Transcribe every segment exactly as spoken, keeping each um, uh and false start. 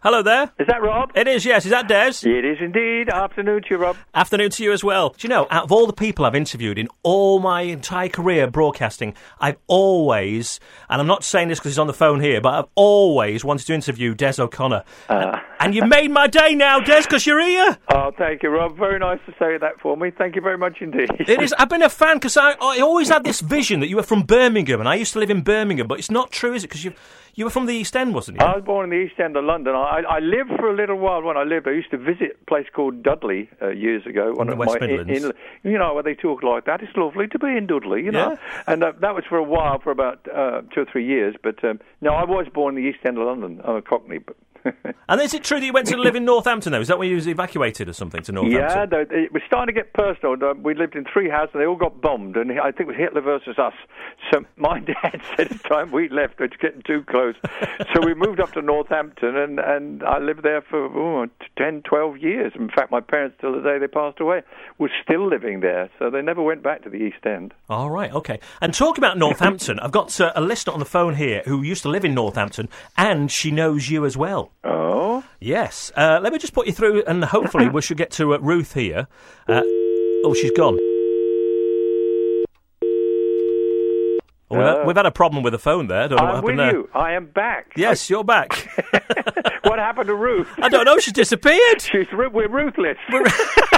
Hello there. Is that Rob? It is, yes. Is that Des? It is indeed. Afternoon to you, Rob. Afternoon to you as well. Do you know, out of all the people I've interviewed in all my entire career broadcasting, I've always, and I'm not saying this because he's on the phone here, but I've always wanted to interview Des O'Connor. Uh. And, and you made my day now, Des, because you're here. Oh, thank you, Rob. Very nice to say that for me. Thank you very much indeed. It is. I've been a fan because I, I always had this vision that you were from Birmingham, and I used to live in Birmingham, but it's not true, is it? Because you you were from the East End, wasn't you? I was born in the East End of London. I, I lived for a little while when I lived. I used to visit a place called Dudley uh, years ago. In the West Midlands. In, in, you know, where they talk like that. It's lovely to be in Dudley, you know. Yeah. And uh, that was for a while, for about uh, two or three years. But um, no, I was born in the East End of London. I'm a Cockney, but... And is it true that you went to live in Northampton, though? Is that where you was evacuated or something to Northampton? Yeah, it was starting to get personal. We lived in three houses, and they all got bombed, and I think it was Hitler versus us. So my dad said at the time we left, it's getting too close. So we moved up to Northampton, and, and I lived there for oh, ten, twelve years. In fact, my parents, till the day they passed away, were still living there, so they never went back to the East End. All right, OK. And talking about Northampton, I've got uh, a listener on the phone here who used to live in Northampton, and she knows you as well. Oh? Yes. Uh, let me just put you through, and hopefully we should get to uh, Ruth here. Uh, oh, she's gone. Oh, uh, we've had a problem with the phone there. I don't know I'm what happened with there. you. I am back. Yes, I... you're back. What happened to Ruth? I don't know. She's disappeared. She's we're ruthless. We're...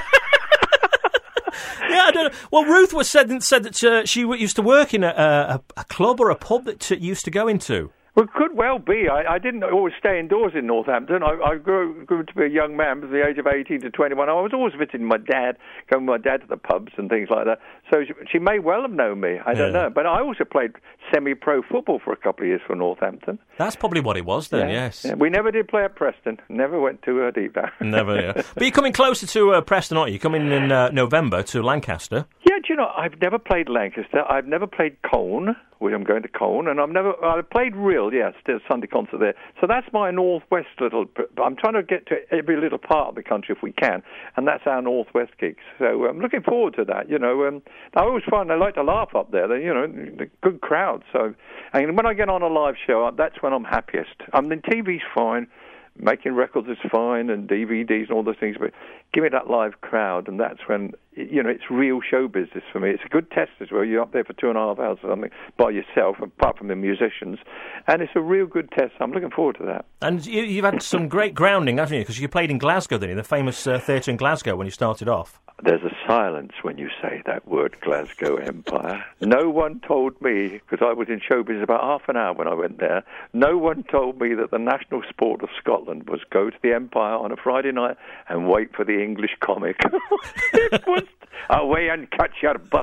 Yeah, I don't know. Well, Ruth was said said that uh, she used to work in a, a, a club or a pub that you used to go into. Well, it could well be. I, I didn't always stay indoors in Northampton. I, I grew, grew to be a young man from the age of eighteen to twenty-one. I was always visiting my dad, going with my dad to the pubs and things like that. So she, she may well have known me. I don't yeah. know. But I also played semi-pro football for a couple of years for Northampton. That's probably what it was then, yeah. yes. Yeah. We never did play at Preston. Never went to uh, deep down. Never, yeah. But you're coming closer to uh, Preston, aren't you? You're coming in uh, November to Lancaster. Yeah, do you know, I've never played Lancaster. I've never played Colne, which I'm going to Colne, and I've never, I've played Rhyl, yes, there's a Sunday concert there. So that's my northwest little, I'm trying to get to every little part of the country if we can, and that's our northwest gigs. So I'm looking forward to that, you know. Um, I always find I like to laugh up there, they, you know, the good crowd. So, and when I get on a live show, that's when I'm happiest. I mean, T V's fine. Making records is fine, and D V Ds and all those things, but give me that live crowd, and that's when, you know, it's real show business for me. It's a good test as well. You're up there for two and a half hours or something by yourself, apart from the musicians, and it's a real good test. I'm looking forward to that. And you, you've had some great grounding, haven't you? Because you played in Glasgow, didn't you? The famous uh, theatre in Glasgow when you started off. There's a silence when you say that word, Glasgow Empire. No one told me, because I was in show business about half an hour when I went there, no one told me that the national sport of Scotland was go to the Empire on a Friday night and wait for the English comic. It was away and catch your bus.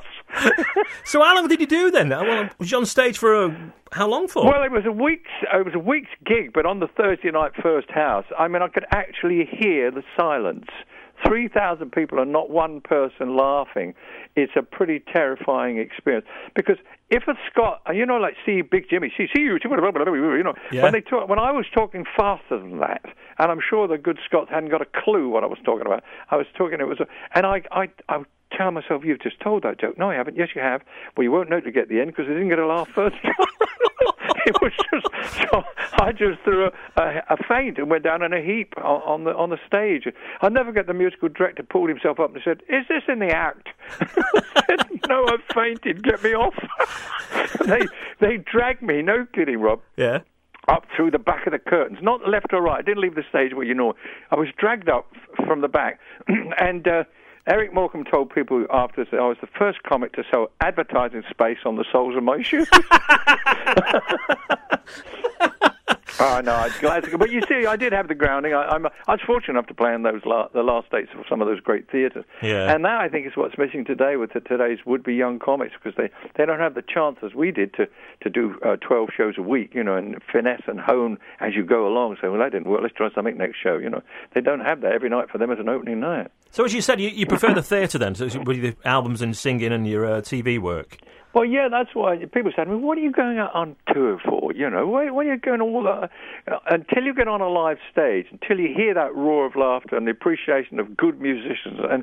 So how long did you do then? Well, was you on stage for a, how long for? Well, it was a week's it was a week's gig, but on the Thursday night first house, I mean, I could actually hear the silence. three thousand people and not one person laughing. It's a pretty terrifying experience. Because if a Scot, you know, like, see Big Jimmy, see, see you, you know, yeah. when they talk, when I was talking faster than that, and I'm sure the good Scots hadn't got a clue what I was talking about, I was talking, it was, a, and I, I, I would tell myself, you've just told that joke. No, I haven't. Yes, you have. Well, you won't know to get the end because they didn't get a laugh first. It was just, so I just threw a, a, a feint and went down in a heap on, on the on the stage. I'll never get the musical director pulled himself up and said, "Is this in the act?" I said, "No, I fainted. Get me off." they they dragged me. No kidding, Rob. Yeah. Up through the back of the curtains, not left or right. I didn't leave the stage where you know. I was dragged up from the back, and. Uh, Eric Morecambe told people after that I was the first comic to sell advertising space on the soles of my shoes. Oh, no, I'm glad to go. But you see, I did have the grounding. I, I'm, I was fortunate enough to play in those la- the last dates of some of those great theatres. Yeah. And that, I think, is what's missing today with the, today's would-be young comics, because they, they don't have the chance, as we did, to, to do uh, twelve shows a week, you know, and finesse and hone as you go along. So, well, that didn't work. Let's try something next show, you know. They don't have that every night for them as an opening night. So, as you said, you, you prefer the theatre, then, so with the albums and singing and your uh, T V work? Well, yeah, that's why people said, I mean, what are you going out on tour for? You know, why, why are you going all that? Uh, until you get on a live stage, until you hear that roar of laughter and the appreciation of good musicians, and